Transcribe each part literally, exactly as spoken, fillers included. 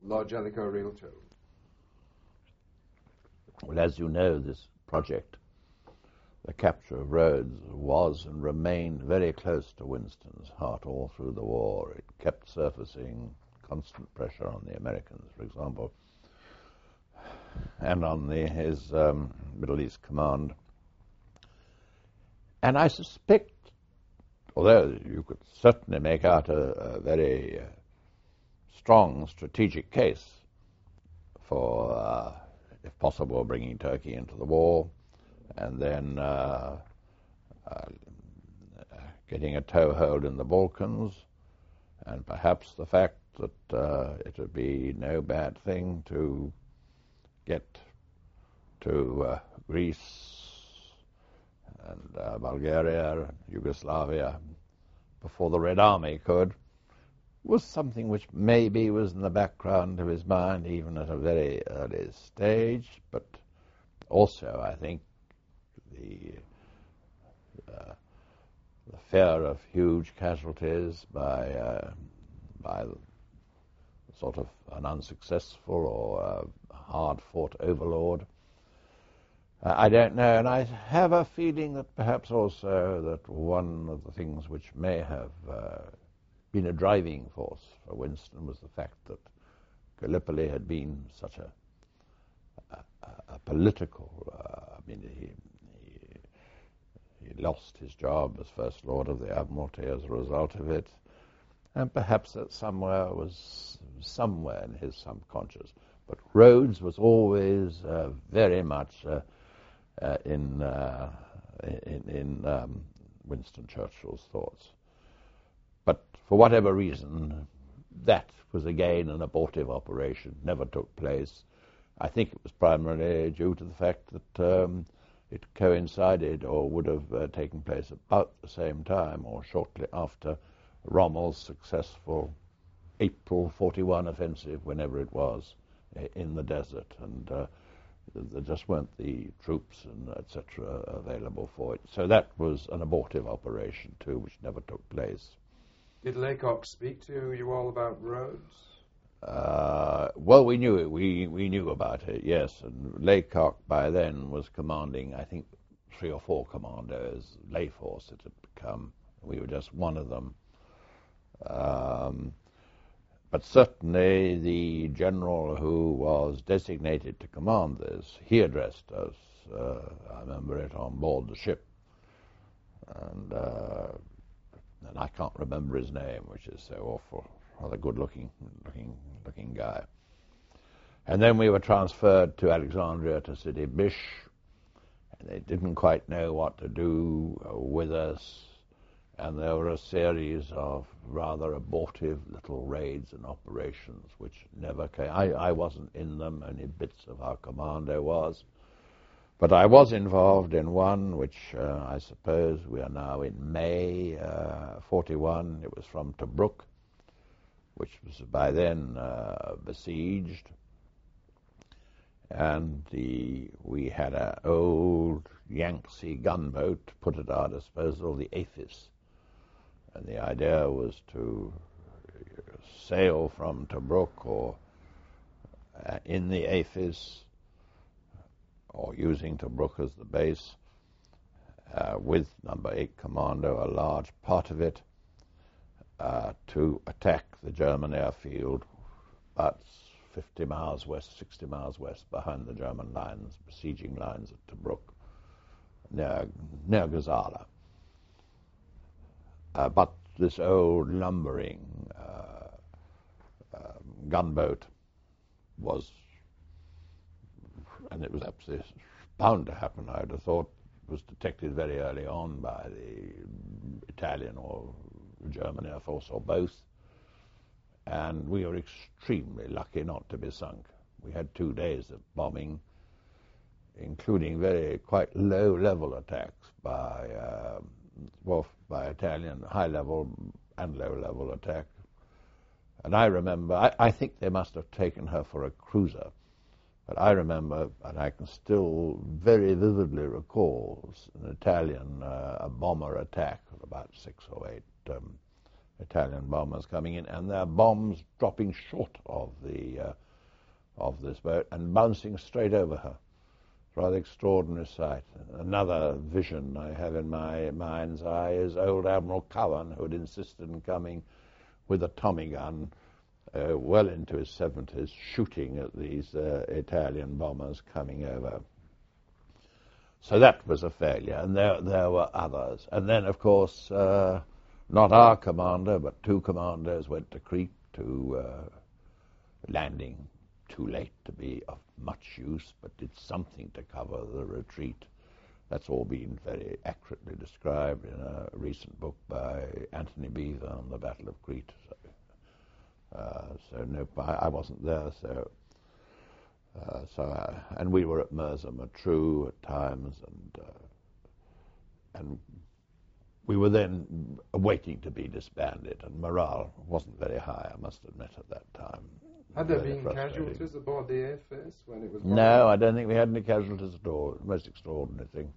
Lord Jellicoe Real too. Well, as you know, this project, the capture of Rhodes, was and remained very close to Winston's heart all through the war. It kept surfacing, constant pressure on the Americans, for example, and on the, his um, Middle East command. And I suspect, although you could certainly make out a, a very uh, strong strategic case for, uh, if possible, bringing Turkey into the war, and then uh, uh, getting a toehold in the Balkans, and perhaps the fact that uh, it would be no bad thing to get to uh, Greece and uh, Bulgaria, Yugoslavia, before the Red Army could, was something which maybe was in the background of his mind even at a very early stage, but also, I think, the, uh, the fear of huge casualties by, uh, by sort of an unsuccessful or uh, hard-fought overlord. Uh, I don't know, and I have a feeling that perhaps also that one of the things which may have uh, been a driving force for Winston was the fact that Gallipoli had been such a, a, a political, uh, I mean, he, he, he lost his job as First Lord of the Admiralty as a result of it, and perhaps that somewhere was somewhere in his subconscious. But Rhodes was always uh, very much uh, uh, in, uh, in, in um, Winston Churchill's thoughts. But for whatever reason, that was again an abortive operation, never took place. I think it was primarily due to the fact that um, it coincided or would have uh, taken place about the same time or shortly after Rommel's successful April forty-one offensive, whenever it was, in the desert, and uh, there just weren't the troops and et cetera available for it. So that was an abortive operation too, which never took place. Did Laycock speak to you all about Rhodes? Uh, well, we knew it. We we knew about it, yes. And Laycock by then was commanding, I think, three or four commandos. Layforce it had become. We were just one of them. Um, but certainly the general who was designated to command this, he addressed us. Uh, I remember it on board the ship. And... Uh, and I can't remember his name, which is so awful. Rather good-looking, looking, looking guy. And then we were transferred to Alexandria to Sidi Bish, and they didn't quite know what to do with us. And there were a series of rather abortive little raids and operations which never came. I, I wasn't in them. Only bits of our commando was. But I was involved in one, which uh, I suppose we are now in May uh, forty-one. It was from Tobruk, which was by then uh, besieged. And the, we had an old Yangtze gunboat put at our disposal, the Aphis. And the idea was to sail from Tobruk or uh, in the Aphis, or using Tobruk as the base, uh, with number eight Commando, a large part of it, uh, to attack the German airfield about fifty miles west, sixty miles west, behind the German lines, besieging lines at Tobruk, near, near Gazala. Uh, but this old lumbering uh, uh, gunboat was, and it was absolutely bound to happen, I would have thought, was detected very early on by the Italian or German Air Force or both. And we were extremely lucky not to be sunk. We had two days of bombing, including very quite low-level attacks by, uh, well, by Italian high-level and low-level attack. And I remember, I, I think they must have taken her for a cruiser. But I remember, and I can still very vividly recall, an Italian uh, a bomber attack of about six or eight um, Italian bombers coming in, and their bombs dropping short of the uh, of this boat and bouncing straight over her. Rather extraordinary sight. Another vision I have in my mind's eye is old Admiral Cowan, who had insisted on coming with a Tommy gun uh, well into his seventies, shooting at these uh, Italian bombers coming over. So that was a failure, and there, there were others. And then, of course, uh, not our commander, but two commanders went to Crete to uh, landing too late to be of much use, but did something to cover the retreat. That's all been very accurately described in a recent book by Anthony Beevor on the Battle of Crete. So, uh, so no, I, I wasn't there, so uh, so I, and we were at Mersa Matruh at times, and uh, and we were then waiting to be disbanded, and morale wasn't very high, I must admit, at that time. Had there been casualties aboard the Airface when it was bombed? No, I don't think we had any casualties at all. The most extraordinary thing.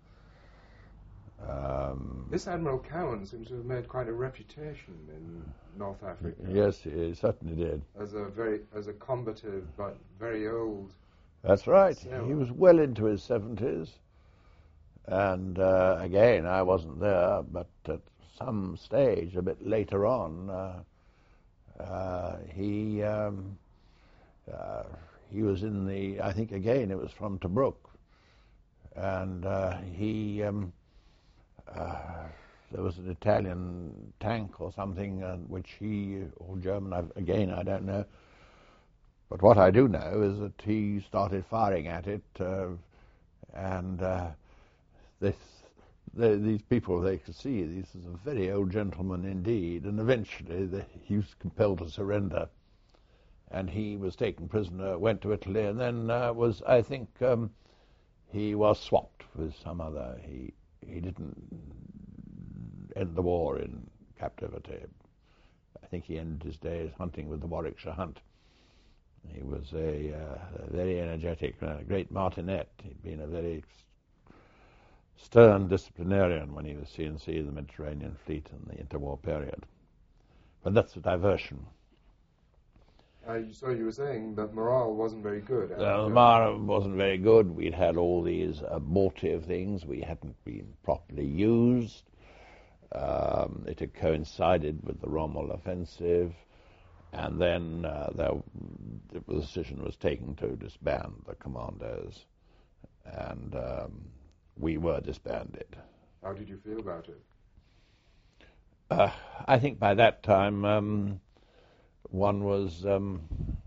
Um, this Admiral Cowan seems to have made quite a reputation in North Africa. Yes, he certainly did. As a very, as a combative but very old. That's right. sailor. He was well into his seventies, and uh, again, I wasn't there, but at some stage, a bit later on, uh, uh, he um, uh, he was in the. I think again, it was from Tobruk, and uh, he. Um, Uh, there was an Italian tank or something, uh, which he, or German, I've, again, I don't know. But what I do know is that he started firing at it, uh, and uh, this, the, these people, they could see this is a very old gentleman indeed, and eventually the, he was compelled to surrender, and he was taken prisoner, went to Italy, and then uh, was, I think, um, he was swapped with some other. He He didn't end the war in captivity. I think he ended his days hunting with the Warwickshire Hunt. He was a, uh, a very energetic, uh, great martinet. He'd been a very stern disciplinarian when he was C N C of the Mediterranean Fleet in the interwar period. But that's a diversion. Uh, so you were saying that morale wasn't very good. Uh, the morale wasn't very good. We'd had all these abortive things. We hadn't been properly used. Um, it had coincided with the Rommel offensive. And then uh, there, the decision was taken to disband the commandos. And um, we were disbanded. How did you feel about it? Uh, I think by that time... Um, One was, um,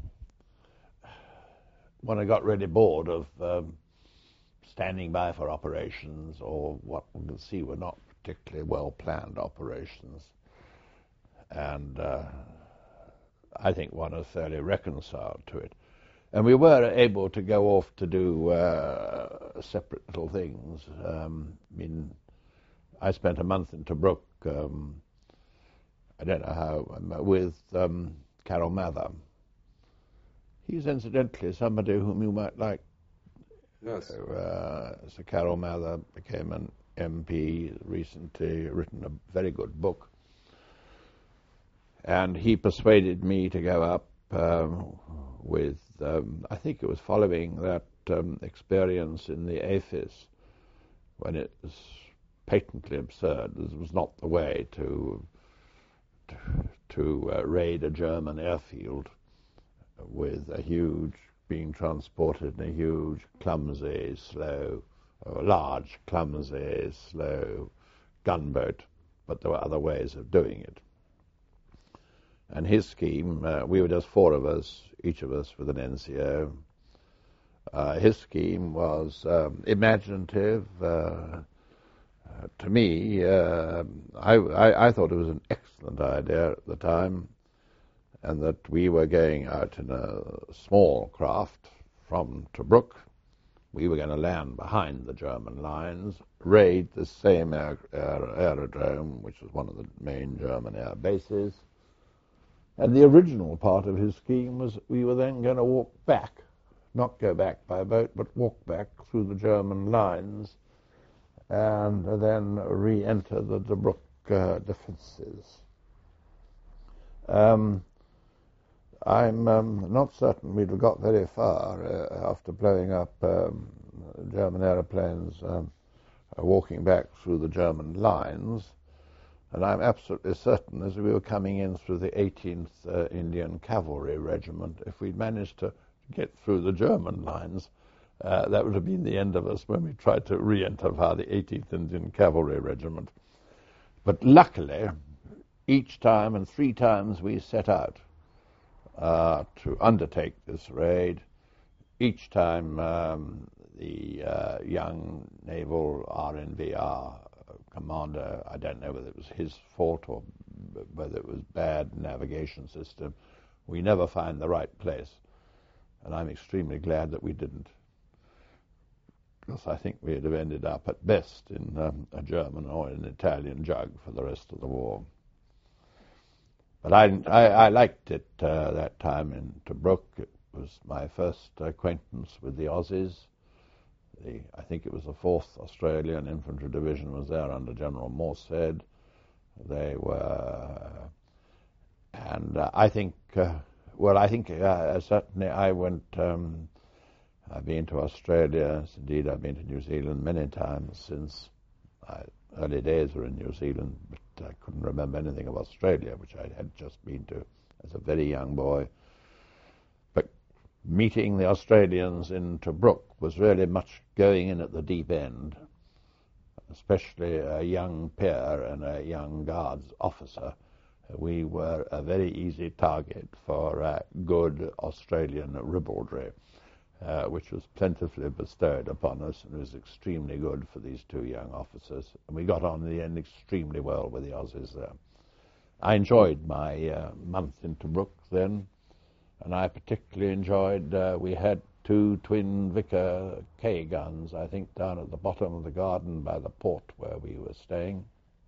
one had got really bored of um, standing by for operations, or what we could see were not particularly well-planned operations. And uh, I think one was fairly reconciled to it. And we were able to go off to do uh, separate little things. Um, I mean, I spent a month in Tobruk, um, I don't know how, with... Um, Carol Mather. He's incidentally somebody whom you might like. Yes. So, uh, Sir Carol Mather became an M P, recently written a very good book. And he persuaded me to go up um, with, um, I think it was following that um, experience in the AFIS, when it was patently absurd. This was not the way to... to to uh, raid a German airfield with a huge, being transported in a huge, clumsy, slow, or large, clumsy, slow gunboat. But there were other ways of doing it. And his scheme, uh, we were just four of us, each of us with an N C O. Uh, his scheme was um, imaginative. Uh, Uh, to me, uh, I, I, I thought it was an excellent idea at the time, and that we were going out in a small craft from Tobruk. We were going to land behind the German lines, raid the same air, air, aerodrome, which was one of the main German air bases. And the original part of his scheme was that we were then going to walk back, not go back by boat, but walk back through the German lines, and then re-enter the Tobruk uh, defenses. Um, I'm um, not certain we'd have got very far uh, after blowing up um, German aeroplanes um, uh, walking back through the German lines. And I'm absolutely certain as we were coming in through the eighteenth uh, Indian Cavalry Regiment, if we'd managed to get through the German lines, uh, that would have been the end of us when we tried to re-enter via the eighteenth Indian Cavalry Regiment. But luckily, each time and three times we set out uh, to undertake this raid, each time um, the uh, young naval R N V R commander, I don't know whether it was his fault or whether it was bad navigation system, we never find the right place. And I'm extremely glad that we didn't, because I think we'd have ended up at best in um, a German or an Italian jug for the rest of the war. But I, I, I liked it uh, that time in Tobruk. It was my first acquaintance with the Aussies. The, I think it was the fourth Australian Infantry Division was there under General Morshead. They were, and uh, I think, uh, well, I think uh, certainly I went, um, I've been to Australia, indeed I've been to New Zealand many times since my early days were in New Zealand, but I couldn't remember anything of Australia, which I had just been to as a very young boy. But meeting the Australians in Tobruk was really much going in at the deep end, especially a young peer and a young Guards officer. We were a very easy target for uh, good Australian ribaldry, uh, which was plentifully bestowed upon us, and was extremely good for these two young officers. And we got on in the end extremely well with the Aussies there. I enjoyed my uh, month in Tobruk then, and I particularly enjoyed, uh, we had two twin Vickers K guns, I think, down at the bottom of the garden by the port where we were staying.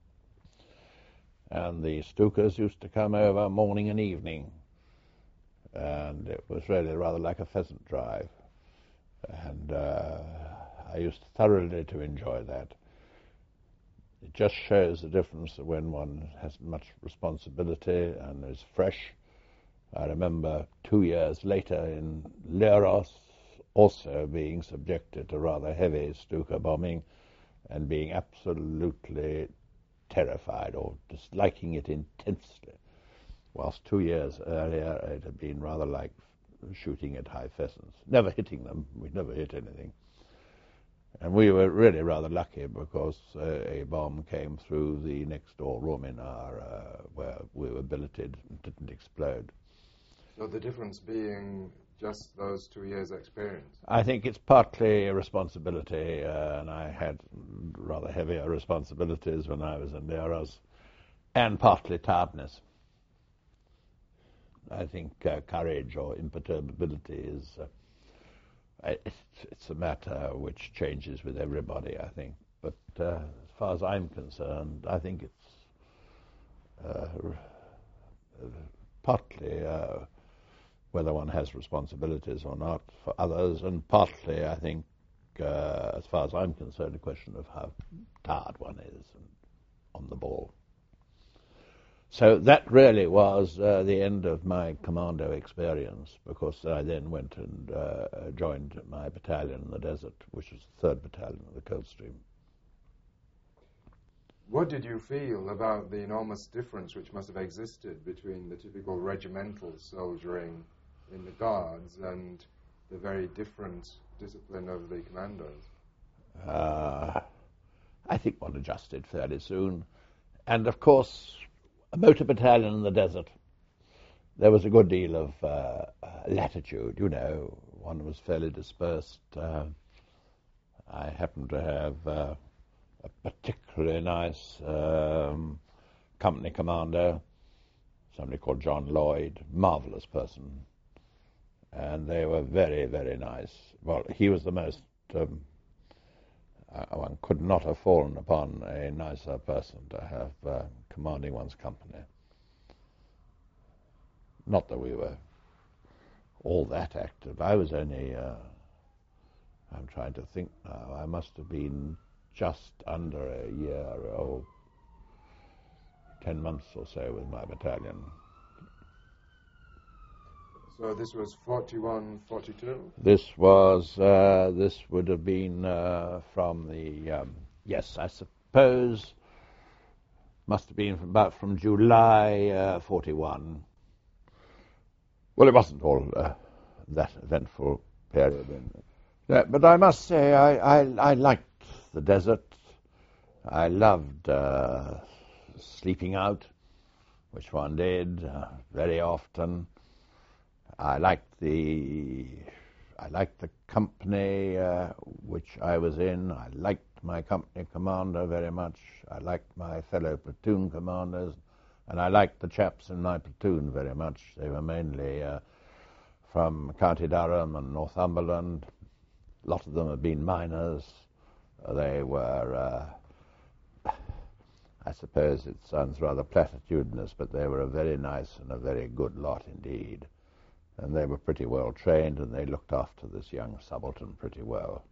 And the Stukas used to come over morning and evening, and it was really rather like a pheasant drive. And uh, I used thoroughly to enjoy that. It just shows the difference when one has much responsibility and is fresh. I remember two years later in Leros also being subjected to rather heavy Stuka bombing and being absolutely terrified or disliking it intensely, whilst two years earlier it had been rather like shooting at high pheasants, never hitting them. We never hit anything. And we were really rather lucky because uh, a bomb came through the next door room in our, uh, where we were billeted and didn't explode. So the difference being just those two years' experience? I think it's partly a responsibility, uh, and I had rather heavier responsibilities when I was in Leros, and partly tiredness. I think uh, courage or imperturbability is, uh, it's, it's a matter which changes with everybody, I think. But uh, as far as I'm concerned, I think it's uh, partly uh, whether one has responsibilities or not for others, and partly, I think, uh, as far as I'm concerned, a question of how tired one is and on the ball. So that really was uh, the end of my commando experience, because I then went and uh, joined my battalion in the desert, which was the third Battalion of the Coldstream. What did you feel about the enormous difference which must have existed between the typical regimental soldiering in the Guards and the very different discipline of the commandos? Uh, I think one adjusted fairly soon. And of course, a motor battalion in the desert, there was a good deal of uh, latitude, you know. One was fairly dispersed. Uh, I happened to have uh, a particularly nice um, company commander, somebody called John Lloyd, marvelous person. And they were very, very nice. Well, he was the most, um, uh, one could not have fallen upon a nicer person to have uh, commanding one's company. Not that we were all that active. I was only, uh, I'm trying to think now, I must have been just under a year or ten months or so with my battalion. So this was forty-one, forty-two? This was, uh, this would have been uh, from the, um, yes, I suppose, must have been from about from July uh, forty-one. Well, it wasn't all uh, that eventful period. Yeah, but I must say I, I, I liked the desert. I loved uh, sleeping out, which one did uh, very often. I liked the I liked the company uh, which I was in. I liked my company commander very much. I liked my fellow platoon commanders, and I liked the chaps in my platoon very much. They were mainly uh, from County Durham and Northumberland. A lot of them had been miners. They were, uh, I suppose it sounds rather platitudinous, but they were a very nice and a very good lot indeed. And they were pretty well trained, and they looked after this young subaltern pretty well.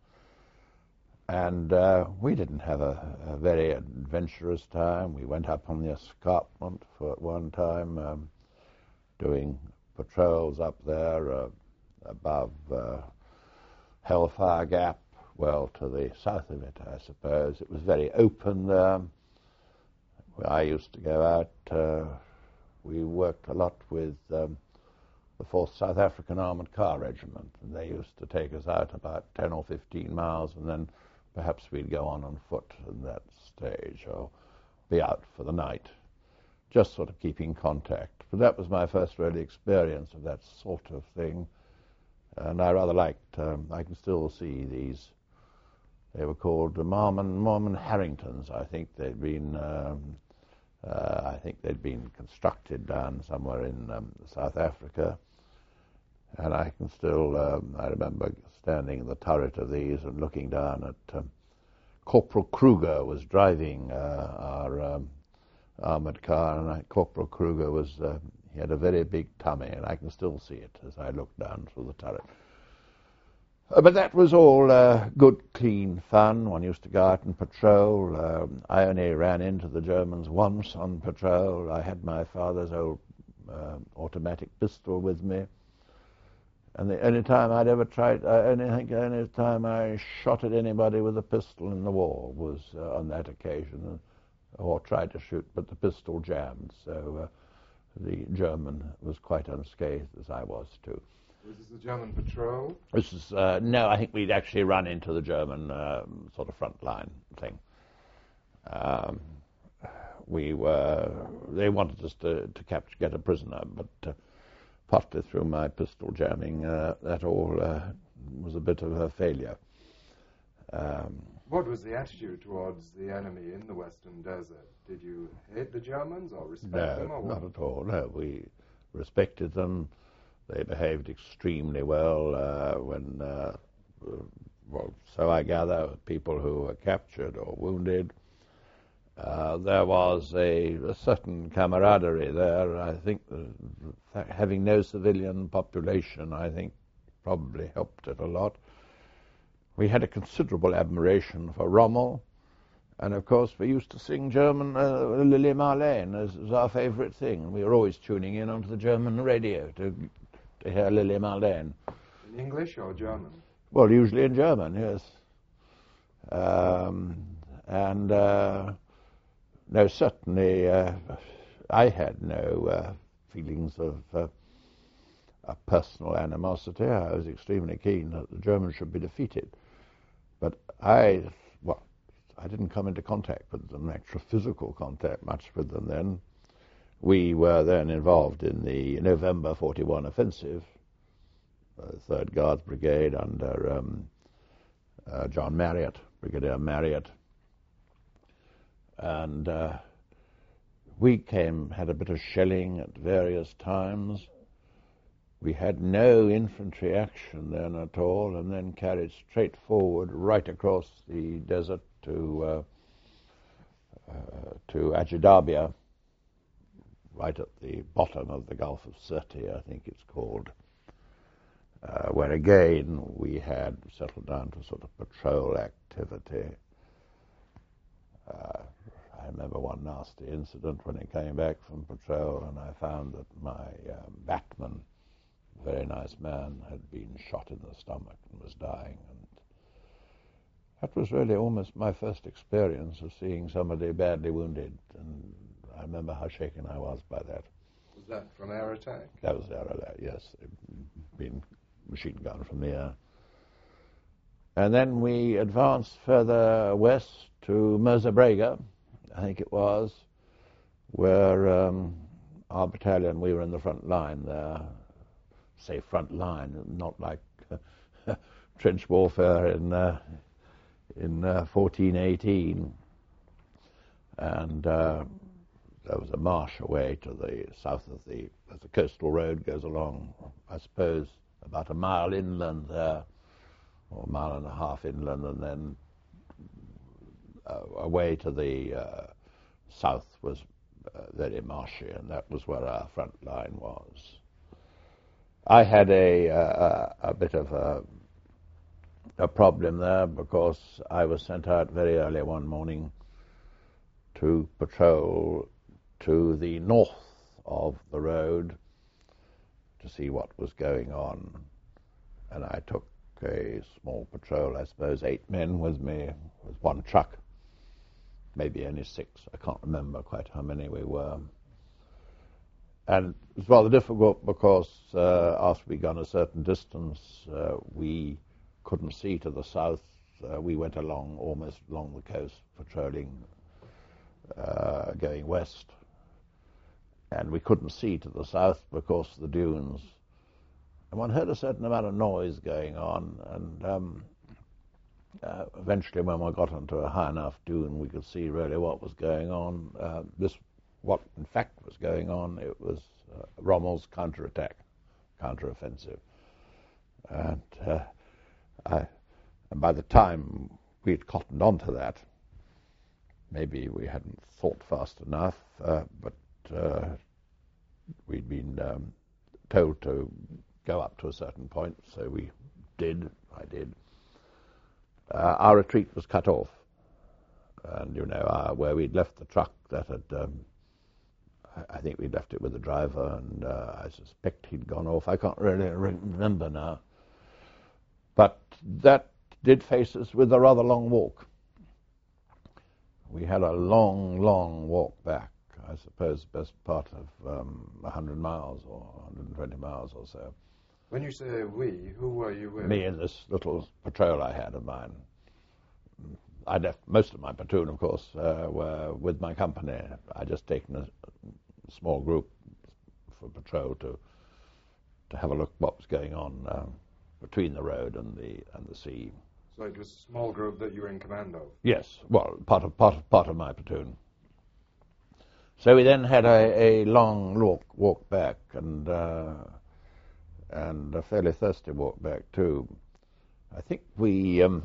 And uh, we didn't have a, a very adventurous time. We went up on the escarpment for at one time, um, doing patrols up there uh, above uh, Hellfire Gap, well, to the south of it, I suppose. It was very open there. I used to go out. Uh, we worked a lot with Um, the fourth South African Armoured Car Regiment, and they used to take us out about ten or fifteen miles, and then perhaps we'd go on on foot at that stage, or be out for the night, just sort of keeping contact. But that was my first really experience of that sort of thing, and I rather liked, um, I can still see these, they were called the Marmon, Marmon Harringtons. I think they'd been um, uh, I think they'd been constructed down somewhere in um, South Africa. And I can still, um, I remember standing in the turret of these and looking down at um, Corporal Kruger was driving uh, our um, armoured car, and I, Corporal Kruger was, uh, he had a very big tummy, and I can still see it as I look down through the turret. Uh, but that was all uh, good, clean fun. One used to go out and patrol. Um, I only ran into the Germans once on patrol. I had my father's old uh, automatic pistol with me. And the only time I'd ever tried, I only think the only time I shot at anybody with a pistol in the war was uh, on that occasion, or tried to shoot, but the pistol jammed. So uh, the German was quite unscathed, as I was too. Was this the German patrol? This is, uh, no, I think we'd actually run into the German um, sort of front line thing. Um, we were, they wanted us to, to capture, get a prisoner, but uh, partly through my pistol jamming, uh, that all uh, was a bit of a failure. Um, what was the attitude towards the enemy in the Western Desert? Did you hate the Germans or respect no, them? Or not at all. No, we respected them. They behaved extremely well uh, when, uh, well, so I gather, people who were captured or wounded. Uh, there was a, a certain camaraderie there. I think the, having no civilian population, I think, probably helped it a lot. We had a considerable admiration for Rommel, and of course we used to sing German uh, Lili Marlene as, as our favorite thing, and we were always tuning in onto the German radio to, to hear Lili Marlene. In English or German? Well, usually in German, yes. Um, and... Uh, No, certainly uh, I had no uh, feelings of uh, a personal animosity. I was extremely keen that the Germans should be defeated. But I, well, I didn't come into contact with them, actual physical contact much with them then. We were then involved in the November forty-one offensive, uh, third Guards Brigade under um, uh, John Marriott, Brigadier Marriott. And uh, we came, had a bit of shelling at various times. We had no infantry action then at all, and then carried straight forward right across the desert to uh, uh, to Ajidabia, right at the bottom of the Gulf of Sirte, I think it's called, uh, where again we had settled down to sort of patrol activity. Uh, I remember one nasty incident when I came back from patrol, and I found that my um, batman a very nice man, had been shot in the stomach and was dying. And that was really almost my first experience of seeing somebody badly wounded, and I remember how shaken I was by that. Was that from air attack? That was air attack, yes. It had been machine gun from the air. And then we advanced further west to Mersa Brega, I think it was, where um, our battalion, we were in the front line there. Say front line, not like trench warfare in uh, in uh, fourteen eighteen. And uh, there was a marsh away to the south of the, as the coastal road goes along, I suppose, about a mile inland there, or a mile and a half inland, and then uh, away to the uh, south was uh, very marshy, and that was where our front line was. I had a, uh, a bit of a, a problem there because I was sent out very early one morning to patrol to the north of the road to see what was going on, and I took a small patrol, I suppose eight men with me, with one truck, maybe only six, I can't remember quite how many we were. And it was rather difficult because uh, after we'd gone a certain distance, uh, we couldn't see to the south. Uh, we went along, almost along the coast, patrolling, uh, going west. And we couldn't see to the south because of the dunes. And one heard a certain amount of noise going on, and um, uh, eventually when we got onto a high enough dune, we could see really what was going on. Uh, this, what in fact was going on, it was uh, Rommel's counterattack, counteroffensive. And, uh, I, and by the time we'd cottoned onto that, maybe we hadn't thought fast enough, uh, but uh, we'd been um, told to go up to a certain point, so we did, I did. Uh, our retreat was cut off, and you know, uh, where we'd left the truck, that had, um, I, I think we'd left it with the driver, and uh, I suspect he'd gone off. I can't really remember now. But that did face us with a rather long walk. We had a long, long walk back, I suppose best part of um, one hundred miles or one hundred twenty miles or so. When you say we, who were you with? Me and this little patrol I had of mine. I left most of my platoon, of course, uh, were with my company. I'd just taken a small group for patrol to to have a look what was going on uh, between the road and the and the sea. So it was a small group that you were in command of? Yes, well, part of part of part of my platoon. So we then had a, a long walk walk back, and uh, and a fairly thirsty walk back too. I think we um,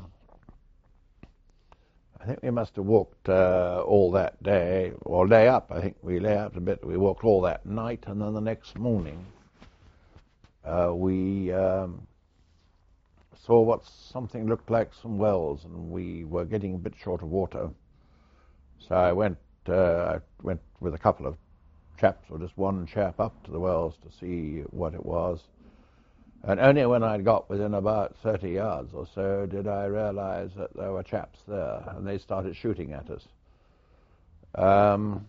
I think we must have walked uh, all that day, or lay up. I think we lay up a bit. We walked all that night, and then the next morning uh, we um, saw what something looked like some wells, and we were getting a bit short of water. So I went. Uh, I went with a couple of chaps, or just one chap, up to the wells to see what it was. And only when I'd got within about thirty yards or so did I realize that there were chaps there, and they started shooting at us. Um,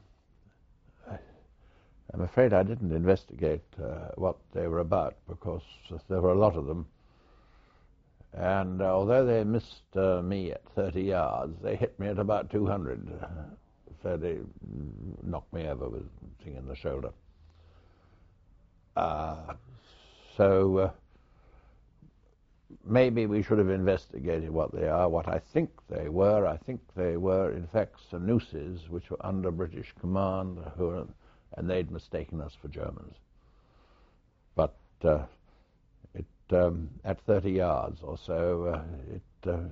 I'm afraid I didn't investigate uh, what they were about, because there were a lot of them. And uh, although they missed uh, me at thirty yards, they hit me at about two hundred. So they knocked me over with a thing in the shoulder. Uh, so uh, maybe we should have investigated what they are. What I think they were, I think they were in fact Senussis, which were under British command, who were, and they'd mistaken us for Germans. But uh, it um, at thirty yards or so, uh, it, uh,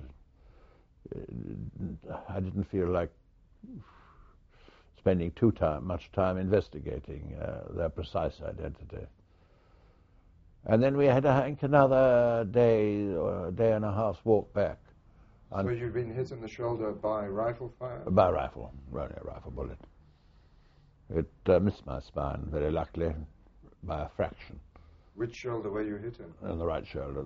it I didn't feel like spending too time, much time investigating uh, their precise identity. And then we had, I think, another day or a day and a half's walk back. So you'd been hit in the shoulder by rifle fire? By rifle, only a rifle bullet. It uh, missed my spine, very luckily, by a fraction. Which shoulder were you hit in? In the right shoulder.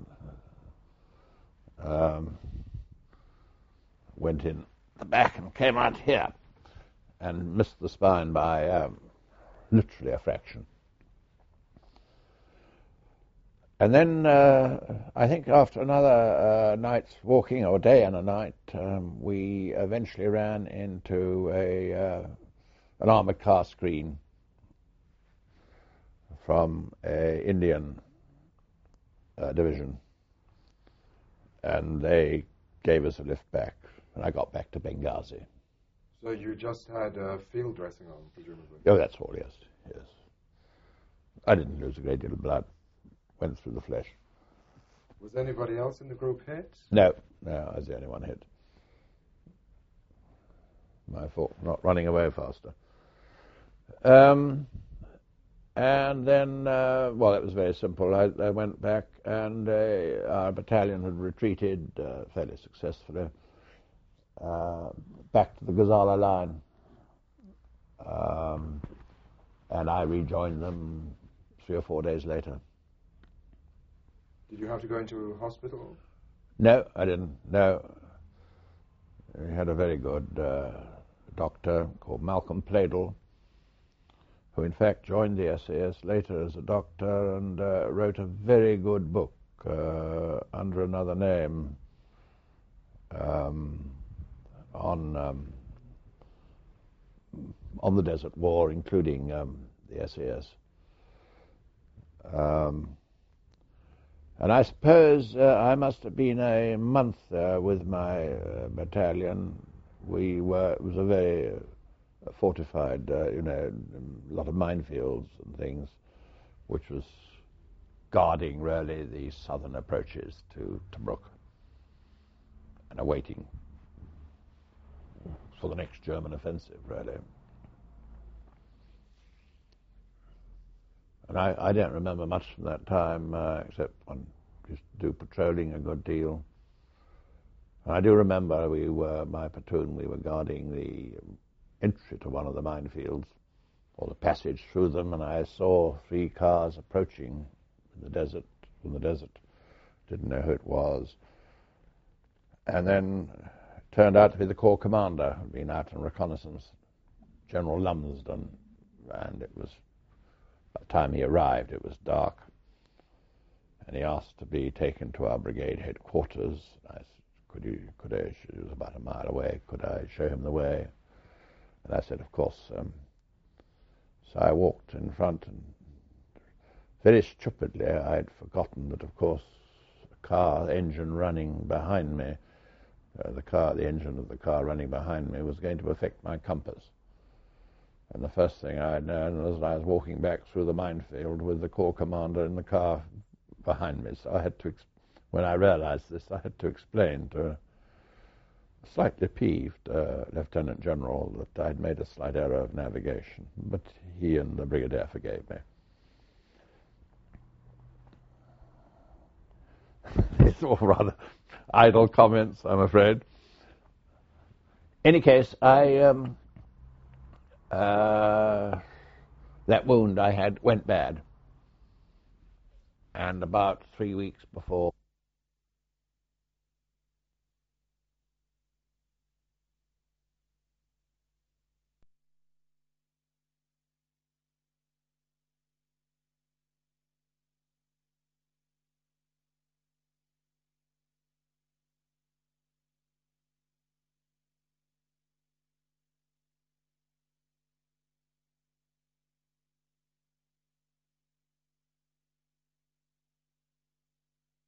Um, went in the back and came out here and missed the spine by um, literally a fraction. And then uh, I think after another uh, night's walking, or day and a night, um, we eventually ran into a uh, an armoured car screen from a Indian uh, division, and they gave us a lift back, and I got back to Benghazi. So you just had a field dressing on, presumably? Oh, that's all, yes, yes. I didn't lose a great deal of blood. Went through the flesh. Was anybody else in the group hit? No, no, I was the only one hit. My fault, not running away faster. Um, and then, uh, well, it was very simple. I, I went back, and uh, our battalion had retreated uh, fairly successfully uh, back to the Ghazala line. Um, and I rejoined them three or four days later. Did you have to go into hospital? No, I didn't. No. We had a very good uh, doctor called Malcolm Pladle, who in fact joined the S A S later as a doctor and uh, wrote a very good book uh, under another name um, on um, on the Desert War, including um, the S A S. Um, And I suppose uh, I must have been a month there with my uh, battalion. We were, it was a very uh, fortified, uh, you know, a lot of minefields and things, which was guarding really the southern approaches to Tobruk and awaiting for the next German offensive, really. And I, I don't remember much from that time, uh, except one used to do patrolling a good deal. And I do remember we were, my platoon, we were guarding the entry to one of the minefields, or the passage through them, and I saw three cars approaching in the desert, from the desert. Didn't know who it was. And then it turned out to be the Corps commander who'd been out on reconnaissance, General Lumsden, and it was, by the time he arrived, it was dark, and he asked to be taken to our brigade headquarters. I said, could you, could I, it was about a mile away, could I show him the way? And I said, of course. Um, so I walked in front, and very stupidly I had forgotten that, of course, the car engine running behind me, uh, the car, the engine of the car running behind me was going to affect my compass. And the first thing I had known was that I was walking back through the minefield with the Corps commander in the car behind me. So I had to, when I realized this, I had to explain to a slightly peeved uh, Lieutenant General that I'd made a slight error of navigation. But he and the Brigadier forgave me. These are all rather idle comments, I'm afraid. In any case, I... Um, Uh, that wound I had went bad, and about three weeks before